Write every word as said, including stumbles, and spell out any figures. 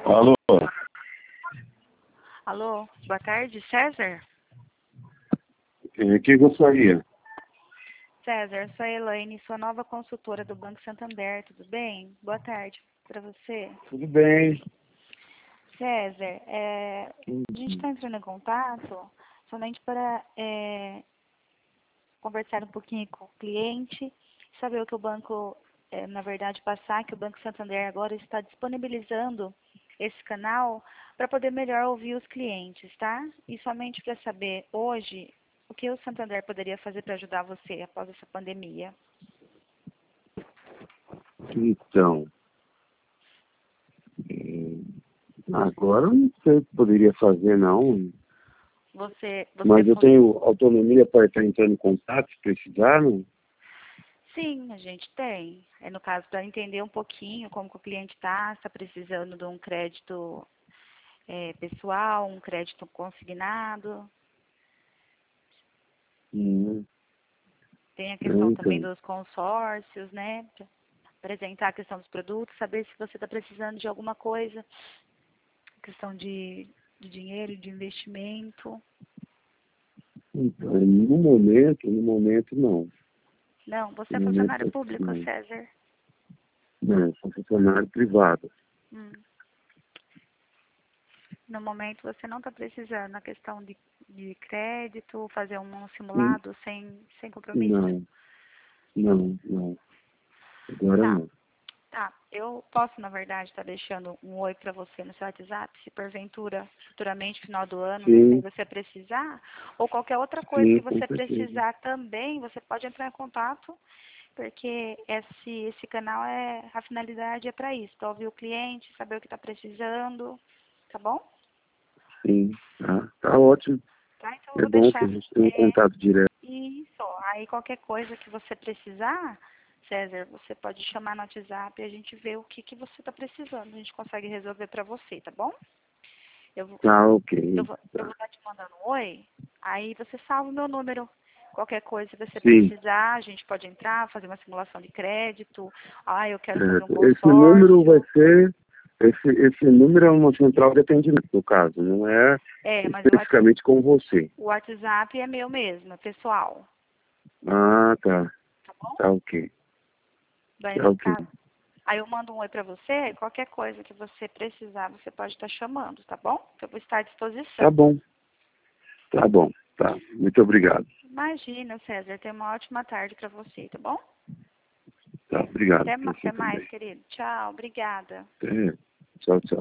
Alô? Alô, boa tarde, César? É, que gostaria? César, eu sou a Elaine, sua nova consultora do Banco Santander, tudo bem? Boa tarde para você. Tudo bem. César, é, a gente está entrando em contato somente para é, conversar um pouquinho com o cliente, saber o que o banco, é, na verdade, passar, que o Banco Santander agora está disponibilizando esse canal para poder melhor ouvir os clientes, tá? E somente para saber hoje o que o Santander poderia fazer para ajudar você após essa pandemia. Então, é, agora eu não sei o que poderia fazer, não. Você, você Mas eu fun- tenho autonomia para estar entrando em contato, se precisar, não? Sim, a gente tem. É no caso para entender um pouquinho como que o cliente está, está precisando de um crédito é, pessoal, um crédito consignado. Hum, Tem a é, questão também então. dos consórcios, né? Pra apresentar a questão dos produtos, saber se você está precisando de alguma coisa, questão de, de dinheiro, de investimento. Então, no momento, no momento, não. Não, você é No momento, funcionário público, não. César? Não, sou funcionário privado. Hum. No momento você não está precisando na questão de, de crédito, fazer um Hum, simulado sem, sem compromisso? Não, não, não. Agora Tá, não. tá. Eu posso, na verdade, estar deixando um oi para você no seu WhatsApp, se porventura, futuramente, final do ano, mês que vem, Sim, você precisar, ou qualquer outra coisa que sim, com você certeza. precisar também, você pode entrar em contato, porque esse, esse canal, é a finalidade é para isso, para ouvir o cliente, saber o que está precisando, tá bom? Sim, tá, tá ótimo. Tá? Então eu É vou bom que a deixar. gente tenha um É, contato direto. isso. Aí qualquer coisa que você precisar, César, você pode chamar no WhatsApp e a gente vê o que, que você está precisando. A gente consegue resolver para você, tá bom? Eu, vou- Tá, eu, ok. vou, eu vou Tá. estar te mandando um oi, aí você salva o meu número. Qualquer coisa que você Sim, precisar, a gente pode entrar, fazer uma simulação de crédito. Ah, eu quero fazer um certo. Esse número vai consórcio. ser. Esse, esse número é uma central de atendimento, no caso, não é É, mas o Whats- especificamente com você. o WhatsApp é meu mesmo, é pessoal. Ah, tá. Tá bom? Tá ok. Daí, Tá no ok. caso. Aí eu mando um oi pra você, qualquer coisa que você precisar, você pode estar chamando, tá bom? Eu vou estar à Tá disposição. bom. Tá bom. Tá. Muito obrigado. Imagina, César, tenha uma ótima tarde pra você, tá bom? Tá, obrigado. Até, ma- Você até mais, também. querido. Tchau, obrigada. É. Tchau, tchau.